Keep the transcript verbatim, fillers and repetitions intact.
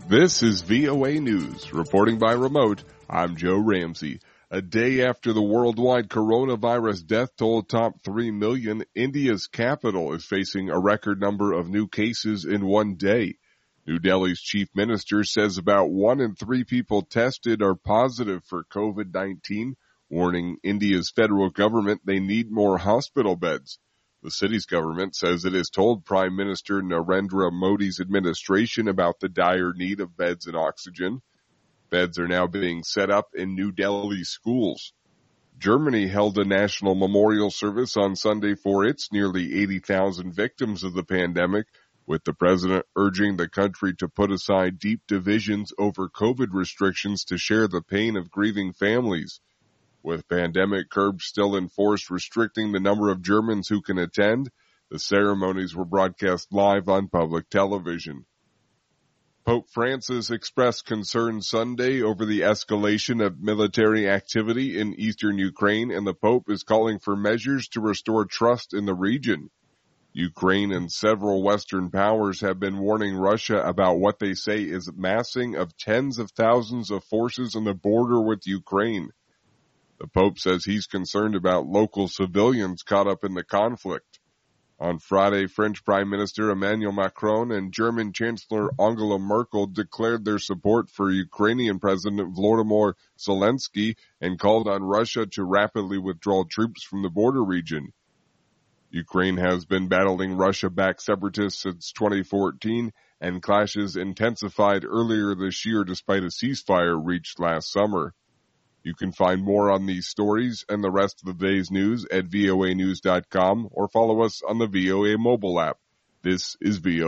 This is V O A News. Reporting by remote, I'm Joe Ramsey. A day after the worldwide coronavirus death toll topped three million, India's capital is facing a record number of new cases in one day. New Delhi's chief minister says about one in three people tested are positive for covid nineteen, warning India's federal government they need more hospital beds. The city's government says it has told Prime Minister Narendra Modi's administration about the dire need of beds and oxygen. Beds are now being set up in New Delhi schools. Germany held a national memorial service on Sunday for its nearly eighty thousand victims of the pandemic, with the president urging the country to put aside deep divisions over COVID restrictions to share the pain of grieving families. With pandemic curbs still in force restricting the number of Germans who can attend, the ceremonies were broadcast live on public television. Pope Francis expressed concern Sunday over the escalation of military activity in eastern Ukraine, and the Pope is calling for measures to restore trust in the region. Ukraine and several Western powers have been warning Russia about what they say is massing of tens of thousands of forces on the border with Ukraine. The Pope says he's concerned about local civilians caught up in the conflict. On Friday, French Prime Minister Emmanuel Macron and German Chancellor Angela Merkel declared their support for Ukrainian President Volodymyr Zelensky and called on Russia to rapidly withdraw troops from the border region. Ukraine has been battling Russia-backed separatists since twenty fourteen, and clashes intensified earlier this year despite a ceasefire reached last summer. You can find more on these stories and the rest of the day's news at V O A news dot com or follow us on the V O A mobile app. This is V O A.